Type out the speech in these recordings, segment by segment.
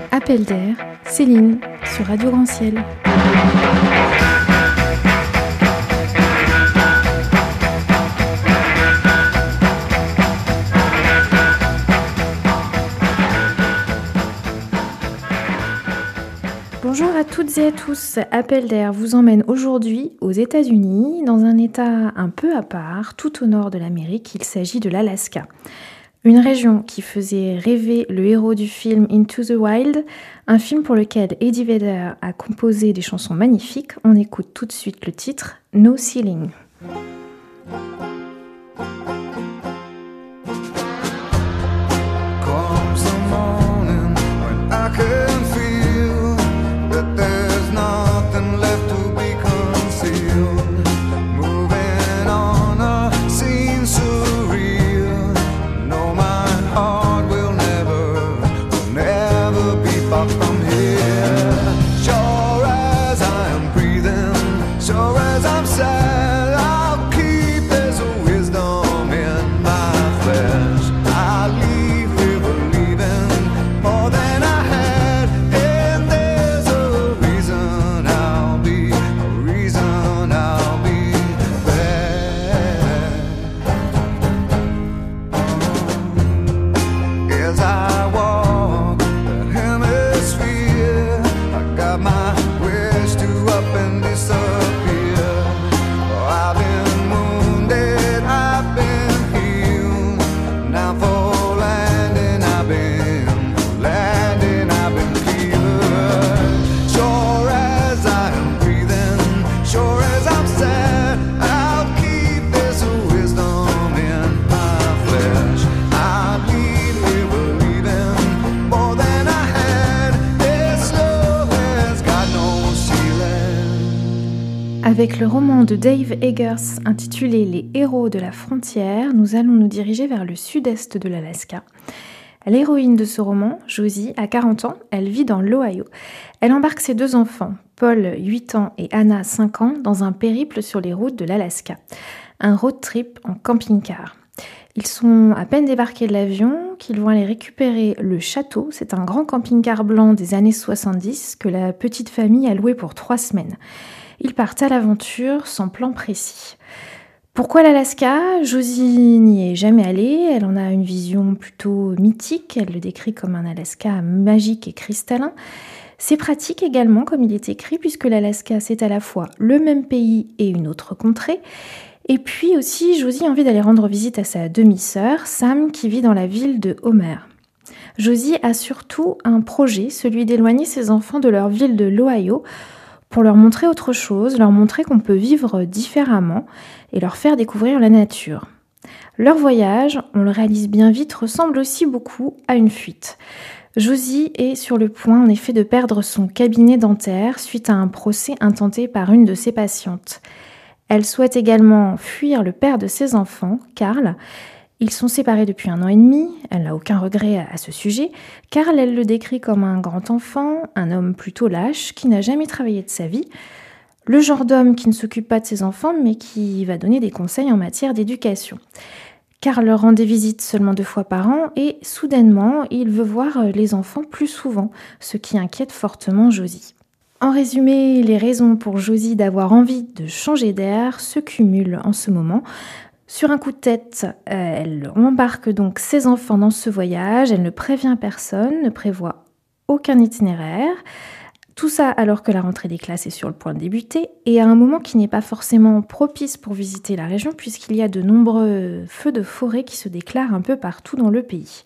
Appel d'air, Céline, sur Radio Grand Ciel. Bonjour à toutes et à tous, Appel d'air vous emmène aujourd'hui aux États-Unis, dans un état un peu à part, tout au nord de l'Amérique, il s'agit de l'Alaska. Une région qui faisait rêver le héros du film Into the Wild, un film pour lequel Eddie Vedder a composé des chansons magnifiques. On écoute tout de suite le titre No Ceiling. Avec le roman de Dave Eggers intitulé « Les héros de la frontière », nous allons nous diriger vers le sud-est de l'Alaska. L'héroïne de ce roman, Josie, a 40 ans, elle vit dans l'Ohio. Elle embarque ses 2 enfants, Paul, 8 ans, et Anna, 5 ans, dans un périple sur les routes de l'Alaska. Un road trip en camping-car. Ils sont à peine débarqués de l'avion qu'ils vont aller récupérer le château. C'est un grand camping-car blanc des années 70 que la petite famille a loué pour 3 semaines. Ils partent à l'aventure sans plan précis. Pourquoi l'Alaska ? Josie n'y est jamais allée, elle en a une vision plutôt mythique, elle le décrit comme un Alaska magique et cristallin. C'est pratique également comme il est écrit puisque l'Alaska c'est à la fois le même pays et une autre contrée. Et puis aussi Josie a envie d'aller rendre visite à sa demi-sœur, Sam, qui vit dans la ville de Homer. Josie a surtout un projet, celui d'éloigner ses enfants de leur ville de l'Ohio, pour leur montrer autre chose, leur montrer qu'on peut vivre différemment et leur faire découvrir la nature. Leur voyage, on le réalise bien vite, ressemble aussi beaucoup à une fuite. Josie est sur le point en effet de perdre son cabinet dentaire suite à un procès intenté par une de ses patientes. Elle souhaite également fuir le père de ses enfants, Carl. Ils sont séparés depuis 1 an et demi, elle n'a aucun regret à ce sujet. Carl, elle le décrit comme un grand enfant, un homme plutôt lâche, qui n'a jamais travaillé de sa vie. Le genre d'homme qui ne s'occupe pas de ses enfants, mais qui va donner des conseils en matière d'éducation. Carl leur rend des visites seulement 2 fois par an et soudainement, il veut voir les enfants plus souvent, ce qui inquiète fortement Josie. En résumé, les raisons pour Josie d'avoir envie de changer d'air se cumulent en ce moment. Sur un coup de tête, elle embarque donc ses enfants dans ce voyage, elle ne prévient personne, ne prévoit aucun itinéraire. Tout ça alors que la rentrée des classes est sur le point de débuter et à un moment qui n'est pas forcément propice pour visiter la région puisqu'il y a de nombreux feux de forêt qui se déclarent un peu partout dans le pays.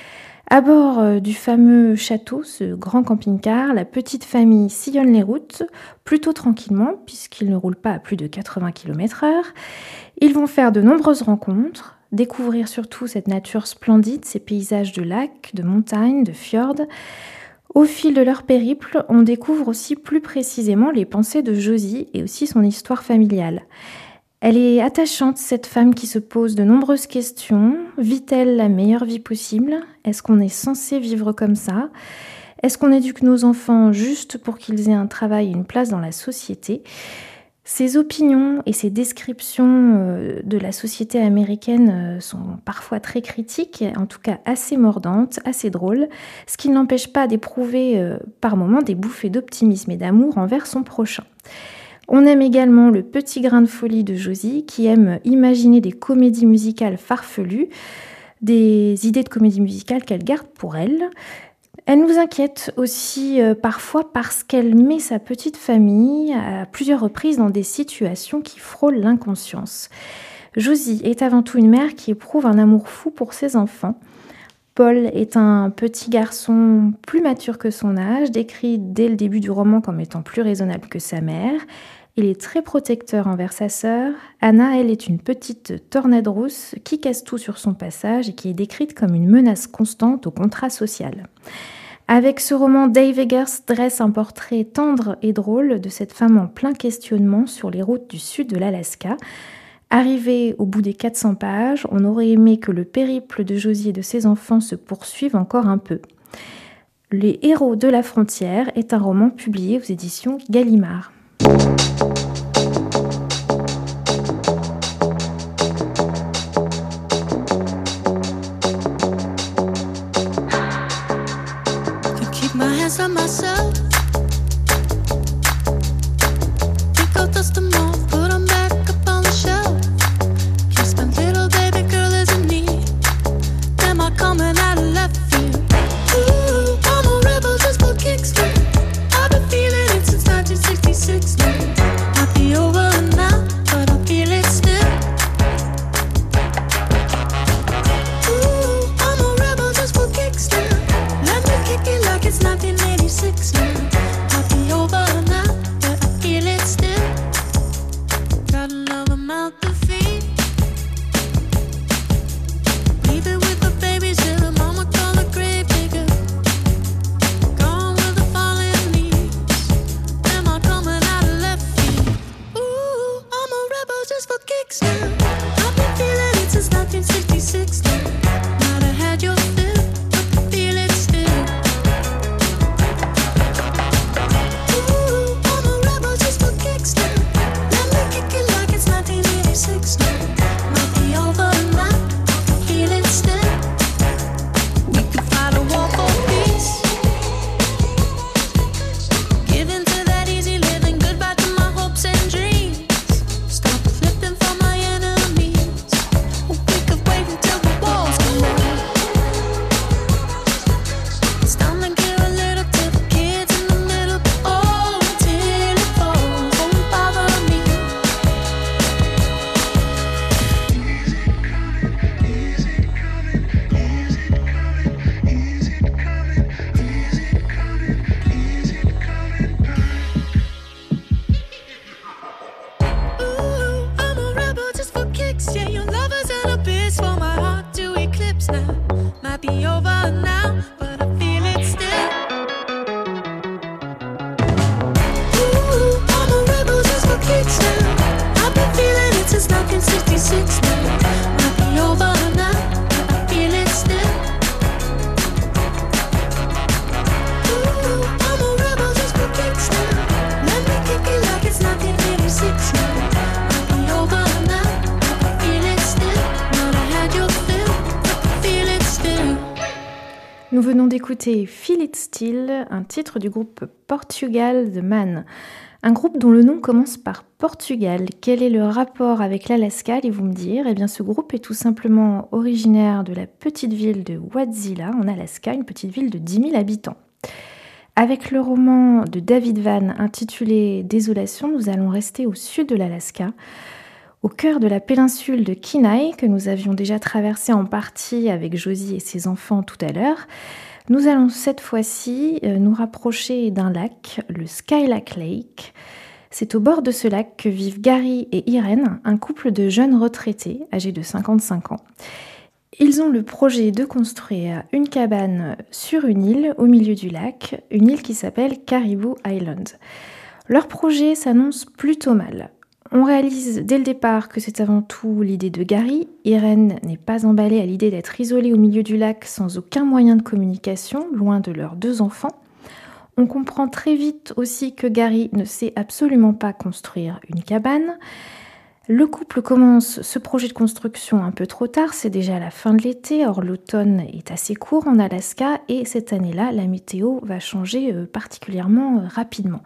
À bord du fameux château, ce grand camping-car, la petite famille sillonne les routes plutôt tranquillement puisqu'ils ne roulent pas à plus de 80 km/h. Ils vont faire de nombreuses rencontres, découvrir surtout cette nature splendide, ces paysages de lacs, de montagnes, de fjords. Au fil de leur périple, on découvre aussi plus précisément les pensées de Josie et aussi son histoire familiale. Elle est attachante, cette femme qui se pose de nombreuses questions. Vit-elle la meilleure vie possible ? Est-ce qu'on est censé vivre comme ça ? Est-ce qu'on éduque nos enfants juste pour qu'ils aient un travail et une place dans la société ? Ses opinions et ses descriptions de la société américaine sont parfois très critiques, en tout cas assez mordantes, assez drôles, ce qui ne l'empêche pas d'éprouver par moments des bouffées d'optimisme et d'amour envers son prochain. On aime également le petit grain de folie de Josie, qui aime imaginer des comédies musicales farfelues, des idées de comédies musicales qu'elle garde pour elle. Elle nous inquiète aussi parfois parce qu'elle met sa petite famille à plusieurs reprises dans des situations qui frôlent l'inconscience. Josie est avant tout une mère qui éprouve un amour fou pour ses enfants. Paul est un petit garçon plus mature que son âge, décrit dès le début du roman comme étant plus raisonnable que sa mère. Il est très protecteur envers sa sœur. Anna, elle, est une petite tornade rousse qui casse tout sur son passage et qui est décrite comme une menace constante au contrat social. Avec ce roman, Dave Eggers dresse un portrait tendre et drôle de cette femme en plein questionnement sur les routes du sud de l'Alaska. Arrivé au bout des 400 pages, on aurait aimé que le périple de Josie et de ses enfants se poursuive encore un peu. Les héros de la frontière est un roman publié aux éditions Gallimard. Nous venons d'écouter Feel It Still, un titre du groupe Portugal The Man. Un groupe dont le nom commence par Portugal. Quel est le rapport avec l'Alaska, allez-vous me dire ? Eh bien, ce groupe est tout simplement originaire de la petite ville de Wadzilla, en Alaska, une petite ville de 10 000 habitants. Avec le roman de David Vann intitulé Désolation, nous allons rester au sud de l'Alaska, au cœur de la péninsule de Kenai, que nous avions déjà traversée en partie avec Josie et ses enfants tout à l'heure. Nous allons cette fois-ci nous rapprocher d'un lac, le Skylac Lake. C'est au bord de ce lac que vivent Gary et Irene, un couple de jeunes retraités âgés de 55 ans. Ils ont le projet de construire une cabane sur une île au milieu du lac, une île qui s'appelle Caribou Island. Leur projet s'annonce plutôt mal. On réalise dès le départ que c'est avant tout l'idée de Gary. Irene n'est pas emballée à l'idée d'être isolée au milieu du lac sans aucun moyen de communication, loin de leurs 2 enfants. On comprend très vite aussi que Gary ne sait absolument pas construire une cabane. Le couple commence ce projet de construction un peu trop tard, c'est déjà la fin de l'été, or l'automne est assez court en Alaska et cette année-là, la météo va changer particulièrement rapidement.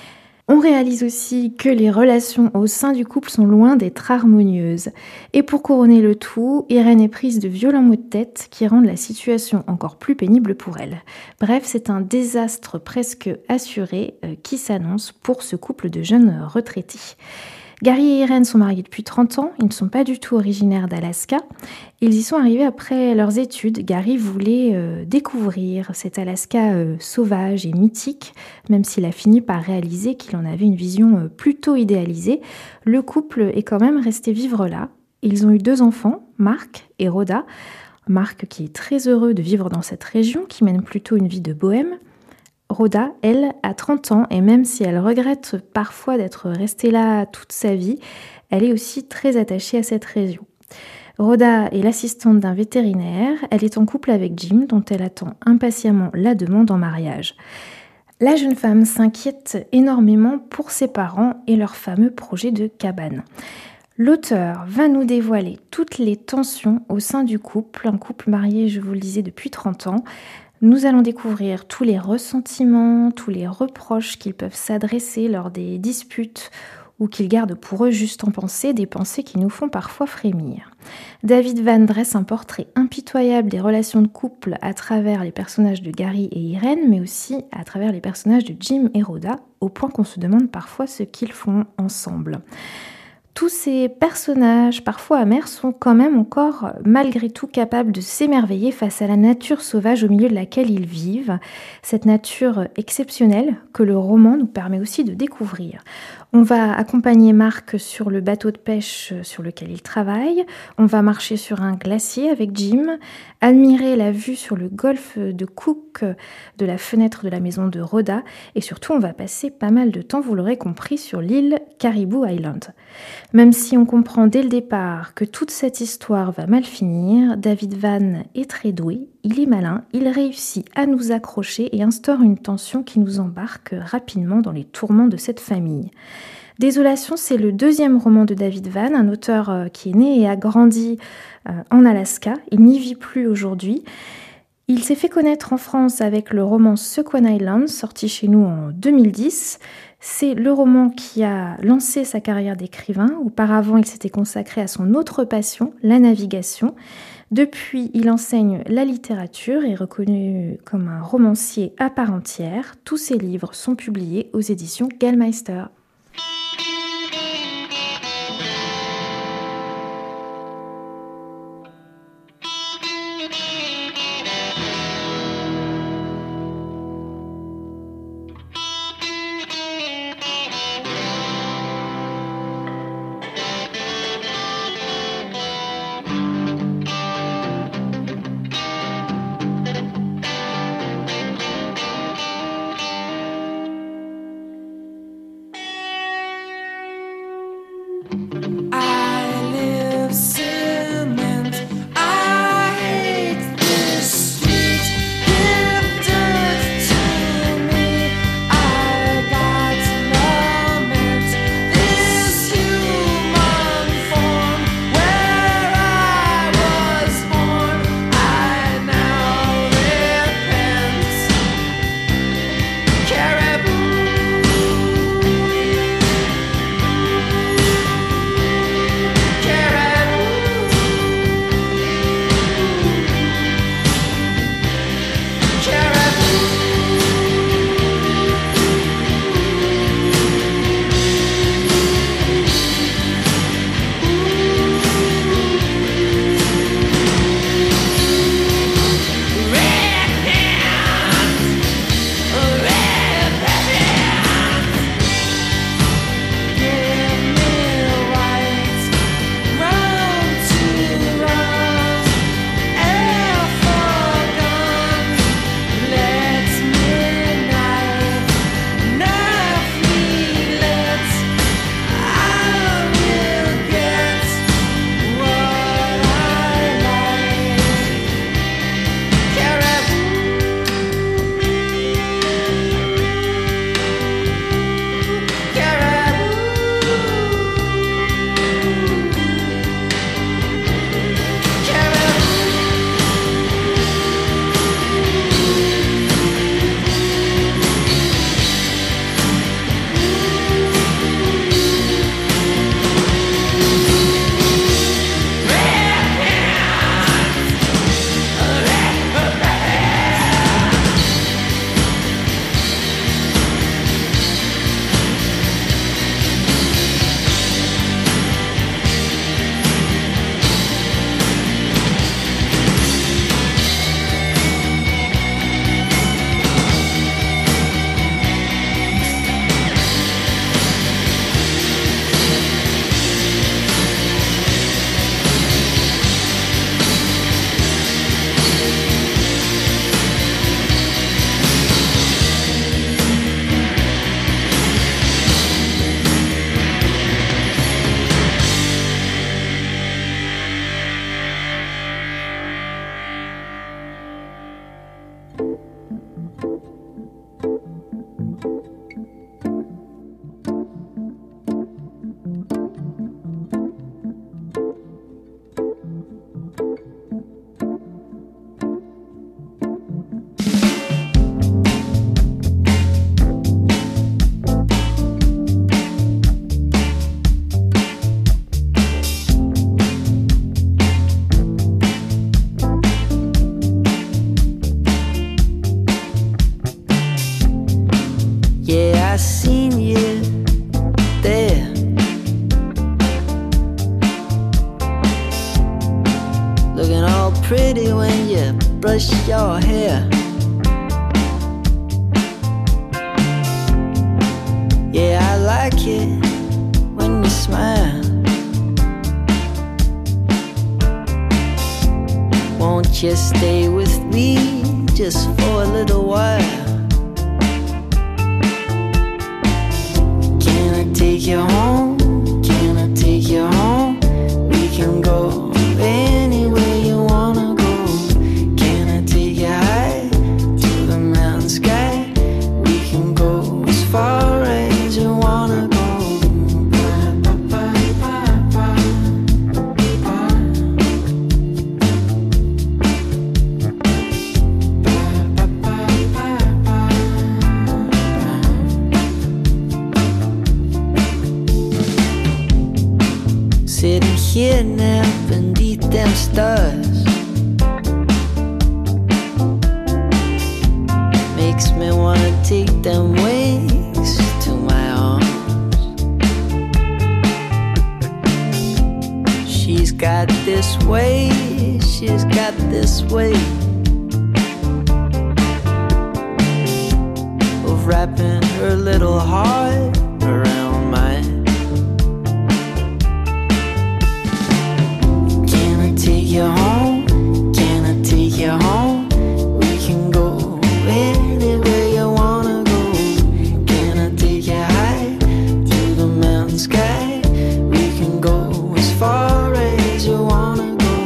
On réalise aussi que les relations au sein du couple sont loin d'être harmonieuses. Et pour couronner le tout, Irène est prise de violents maux de tête qui rendent la situation encore plus pénible pour elle. Bref, c'est un désastre presque assuré qui s'annonce pour ce couple de jeunes retraités. Gary et Irène sont mariés depuis 30 ans, ils ne sont pas du tout originaires d'Alaska. Ils y sont arrivés après leurs études. Gary voulait découvrir cet Alaska sauvage et mythique, même s'il a fini par réaliser qu'il en avait une vision plutôt idéalisée. Le couple est quand même resté vivre là. Ils ont eu 2 enfants, Mark et Rhoda. Mark qui est très heureux de vivre dans cette région, qui mène plutôt une vie de bohème. Rhoda, elle, a 30 ans et même si elle regrette parfois d'être restée là toute sa vie, elle est aussi très attachée à cette région. Rhoda est l'assistante d'un vétérinaire, elle est en couple avec Jim dont elle attend impatiemment la demande en mariage. La jeune femme s'inquiète énormément pour ses parents et leur fameux projet de cabane. L'auteur va nous dévoiler toutes les tensions au sein du couple, un couple marié, je vous le disais, depuis 30 ans. Nous allons découvrir tous les ressentiments, tous les reproches qu'ils peuvent s'adresser lors des disputes ou qu'ils gardent pour eux juste en pensée, des pensées qui nous font parfois frémir. David Vann dresse un portrait impitoyable des relations de couple à travers les personnages de Gary et Irène, mais aussi à travers les personnages de Jim et Rhoda, au point qu'on se demande parfois ce qu'ils font ensemble. Tous ces personnages, parfois amers, sont quand même encore malgré tout capables de s'émerveiller face à la nature sauvage au milieu de laquelle ils vivent, cette nature exceptionnelle que le roman nous permet aussi de découvrir. On va accompagner Mark sur le bateau de pêche sur lequel il travaille, on va marcher sur un glacier avec Jim, admirer la vue sur le golfe de Cook de la fenêtre de la maison de Rhoda et surtout on va passer pas mal de temps, vous l'aurez compris, sur l'île Caribou Island. Même si on comprend dès le départ que toute cette histoire va mal finir, David Vann est très doué, il est malin, il réussit à nous accrocher et instaure une tension qui nous embarque rapidement dans les tourments de cette famille. Désolation, c'est le 2e roman de David Vann, un auteur qui est né et a grandi en Alaska. Il n'y vit plus aujourd'hui. Il s'est fait connaître en France avec le roman Sequan Island, sorti chez nous en 2010. C'est le roman qui a lancé sa carrière d'écrivain. Auparavant, il s'était consacré à son autre passion, la navigation. Depuis, il enseigne la littérature et est reconnu comme un romancier à part entière. Tous ses livres sont publiés aux éditions Gallmeister. pretty when you brush your hair. Yeah, I like it when you smile. Won't you stay with me just for a little while? Can I take you home? Can I take you home? We can go anywhere you wanna go. Can I take you high to the mountain sky? We can go as far as you wanna go. Sitting here now beneath them stars makes me wanna take them wings to my arms. She's got this way, she's got this way of wrapping her little heart around mine. Take you home, can I take you home? We can go anywhere you wanna go. Can I take you high to the mountain sky? We can go as far as you wanna go.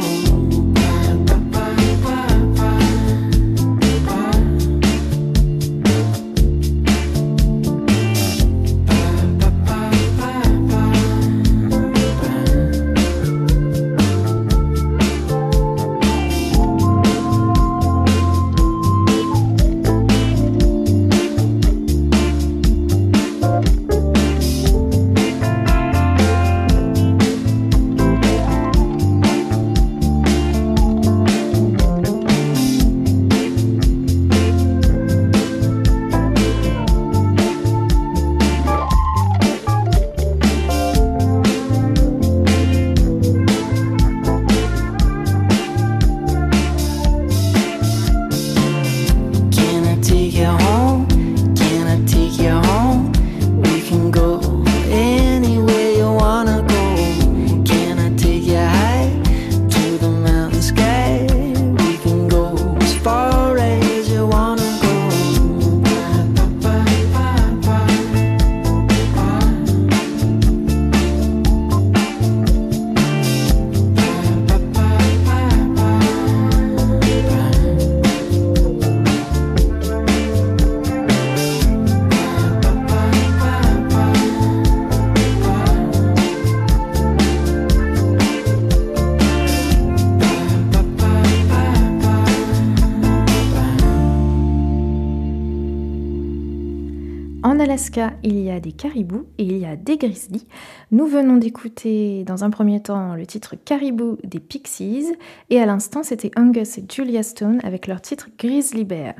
En Alaska, il y a des caribous et il y a des grizzlies. Nous venons d'écouter dans un premier temps le titre Caribou des Pixies et à l'instant c'était Angus et Julia Stone avec leur titre Grizzly Bear.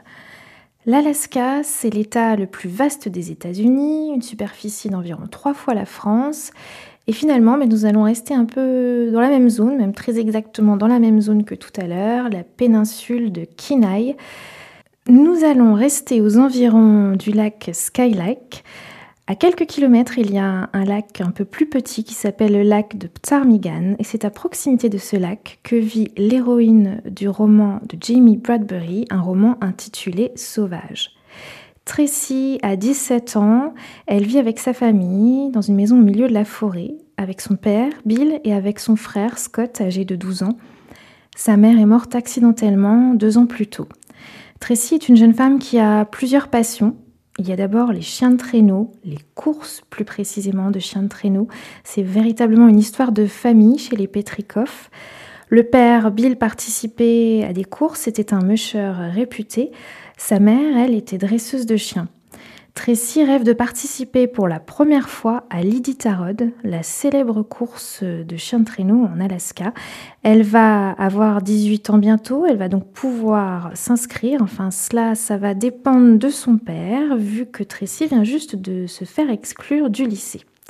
L'Alaska, c'est l'état le plus vaste des États-Unis, une superficie d'environ 3 fois la France. Et finalement, nous allons rester un peu dans la même zone, même très exactement dans la même zone que tout à l'heure, la péninsule de Kenai. Nous allons rester aux environs du lac Sky Lake. À quelques kilomètres, il y a un lac un peu plus petit qui s'appelle le lac de Ptarmigan. Et c'est à proximité de ce lac que vit l'héroïne du roman de Jamie Bradbury, un roman intitulé Sauvage. Tracy a 17 ans, elle vit avec sa famille dans une maison au milieu de la forêt, avec son père, Bill, et avec son frère, Scott, âgé de 12 ans. Sa mère est morte accidentellement 2 ans plus tôt. Tracy est une jeune femme qui a plusieurs passions. Il y a d'abord les chiens de traîneau, les courses plus précisément de chiens de traîneau. C'est véritablement une histoire de famille chez les Petrikoff. Le père Bill participait à des courses, c'était un musher réputé. Sa mère, elle, était dresseuse de chiens. Tracy rêve de participer pour la première fois à l'Iditarod, la célèbre course de chiens de traîneau en Alaska. Elle va avoir 18 ans bientôt, elle va donc pouvoir s'inscrire. Enfin, ça va dépendre de son père, vu que Tracy vient juste de se faire exclure du lycée.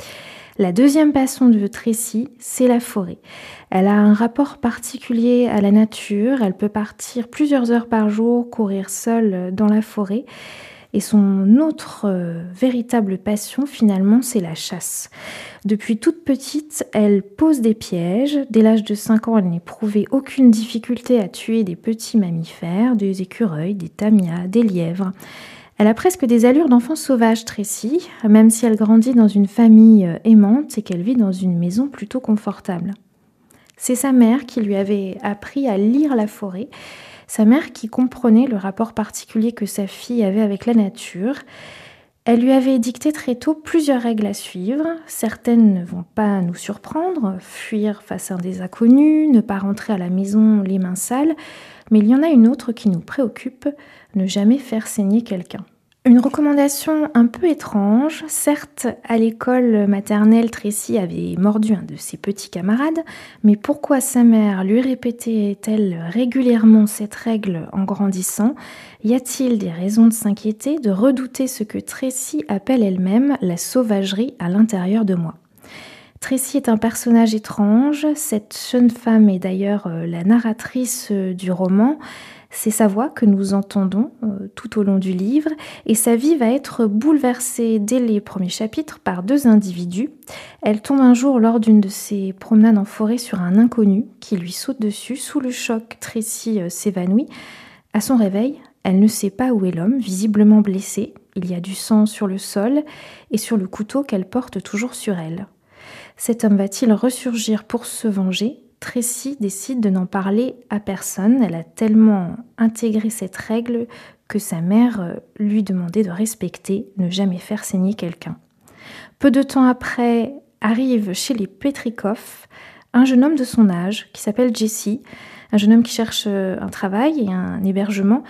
La deuxième passion de Tracy, c'est la forêt. Elle a un rapport particulier à la nature, elle peut partir plusieurs heures par jour, courir seule dans la forêt. Et son autre véritable passion, finalement, c'est la chasse. Depuis toute petite, elle pose des pièges. Dès l'âge de 5 ans, elle n'éprouvait aucune difficulté à tuer des petits mammifères, des écureuils, des tamias, des lièvres. Elle a presque des allures d'enfant sauvage, Tracy, même si elle grandit dans une famille aimante et qu'elle vit dans une maison plutôt confortable. C'est sa mère qui lui avait appris à lire la forêt, sa mère qui comprenait le rapport particulier que sa fille avait avec la nature. Elle lui avait dicté très tôt plusieurs règles à suivre. Certaines ne vont pas nous surprendre, fuir face à des inconnus, ne pas rentrer à la maison les mains sales, mais il y en a une autre qui nous préoccupe, ne jamais faire saigner quelqu'un. Une recommandation un peu étrange. Certes, à l'école maternelle, Tracy avait mordu un de ses petits camarades, mais pourquoi sa mère lui répétait-elle régulièrement cette règle en grandissant ? Y a-t-il des raisons de s'inquiéter, de redouter ce que Tracy appelle elle-même la sauvagerie à l'intérieur de moi ? Tracy est un personnage étrange. Cette jeune femme est d'ailleurs la narratrice du roman. C'est sa voix que nous entendons tout au long du livre et sa vie va être bouleversée dès les premiers chapitres par 2 individus. Elle tombe un jour lors d'une de ses promenades en forêt sur un inconnu qui lui saute dessus. Sous le choc, Tracy s'évanouit. À son réveil, elle ne sait pas où est l'homme, visiblement blessé. Il y a du sang sur le sol et sur le couteau qu'elle porte toujours sur elle. Cet homme va-t-il ressurgir pour se venger ? Tracy décide de n'en parler à personne. Elle a tellement intégré cette règle que sa mère lui demandait de respecter, ne jamais faire saigner quelqu'un. Peu de temps après, arrive chez les Petrikoff un jeune homme de son âge qui s'appelle Jesse, un jeune homme qui cherche un travail et un hébergement,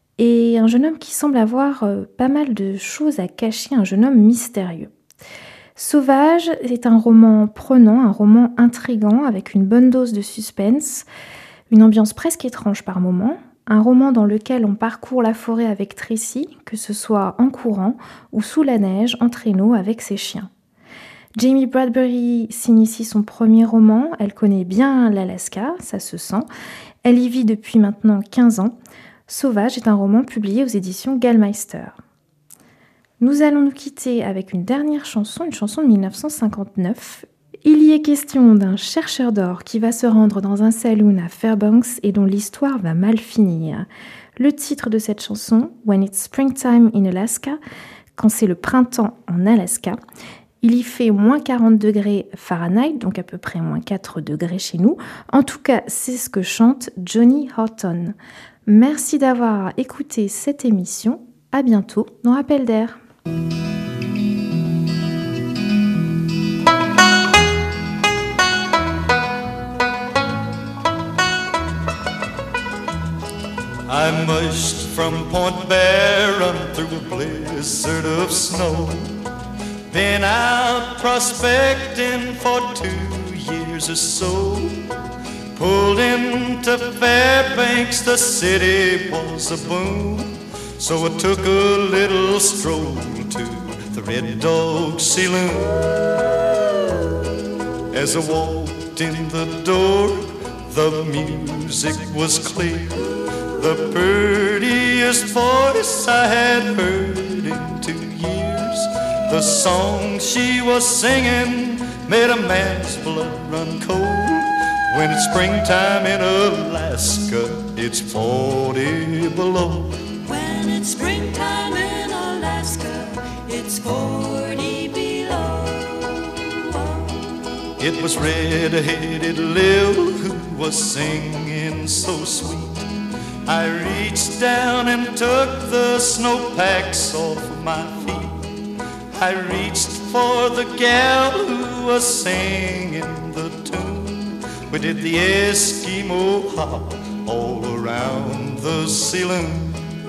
et un jeune homme qui semble avoir pas mal de choses à cacher, un jeune homme mystérieux. Sauvage est un roman prenant, un roman intrigant avec une bonne dose de suspense, une ambiance presque étrange par moments, un roman dans lequel on parcourt la forêt avec Tracy, que ce soit en courant ou sous la neige, en traîneau avec ses chiens. Jamie Bradbury signe ici son premier roman, elle connaît bien l'Alaska, ça se sent, elle y vit depuis maintenant 15 ans. Sauvage est un roman publié aux éditions Gallmeister. Nous allons nous quitter avec une dernière chanson, une chanson de 1959. Il y est question d'un chercheur d'or qui va se rendre dans un saloon à Fairbanks et dont l'histoire va mal finir. Le titre de cette chanson, When it's Springtime in Alaska, quand c'est le printemps en Alaska, il y fait moins 40 degrés Fahrenheit, donc à peu près moins 4 degrés chez nous. En tout cas, c'est ce que chante Johnny Horton. Merci d'avoir écouté cette émission. À bientôt dans Appel d'air. I mushed from Point Barren through a blizzard of snow. Been out prospecting for 2 years or so. Pulled into Fairbanks, the city was a boom. So I took a little stroll to the Red Dog Saloon. As I walked in the door, the music was clear. The prettiest voice I had heard in 2 years. The song she was singing made a man's blood run cold. When it's springtime in Alaska, it's 40 below. When it's springtime in Alaska, it's 40 below. It was red-headed Lil who was singing so sweet. I reached down and took the snowpacks off of my feet. I reached for the gal who was singing the tune. We did the Eskimo hop all around the saloon.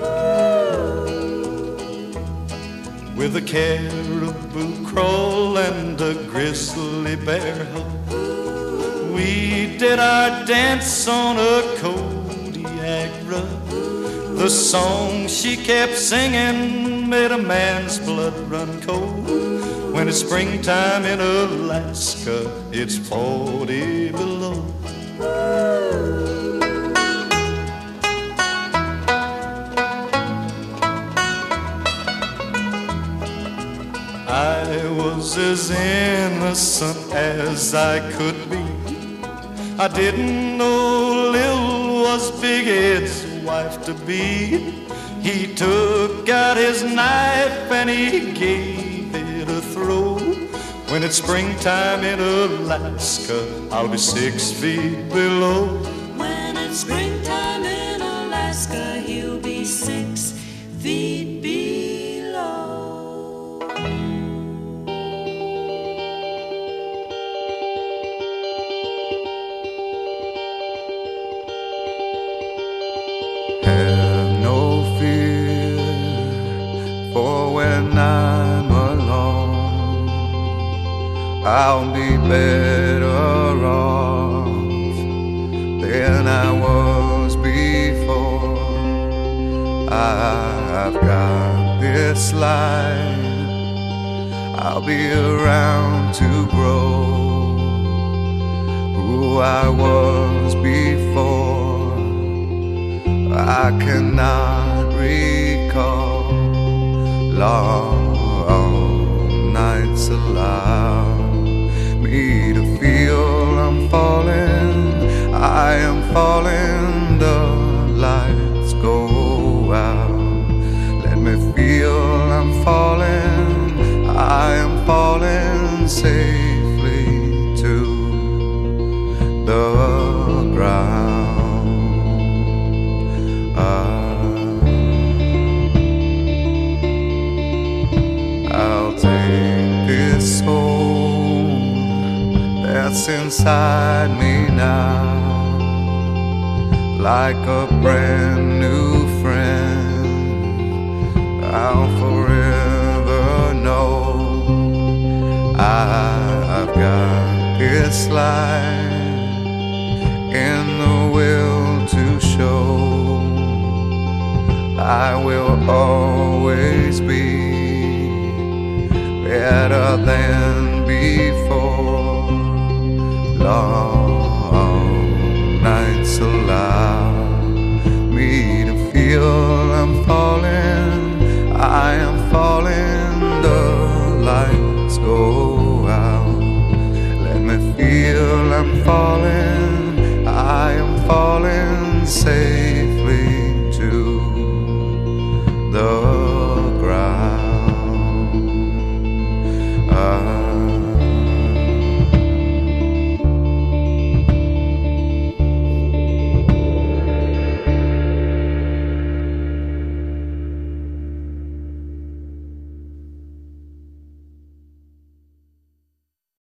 With a caribou crawl and a grizzly bear hug, we did our dance on a Kodiak rug. The song she kept singing made a man's blood run cold. When it's springtime in Alaska, it's 40 below. I was as innocent as I could be. I didn't know Lil was Big Ed's wife to be. He took out his knife and he gave it a throw. When it's springtime in Alaska, I'll be 6 feet below. When it's springtime in Alaska, he'll be 6 feet below. Have no fear, for when I'm alone, I'll be better off than I was before. I've got this life, I'll be around to grow who I was before. I cannot recall long nights allow me to feel I'm falling. I am falling, the lights go out. Let me feel I'm falling. I am falling safely to the ground. I'll take this soul that's inside me now, like a brand new friend. I'll forever know I've got this life in the will to show. I will always be better than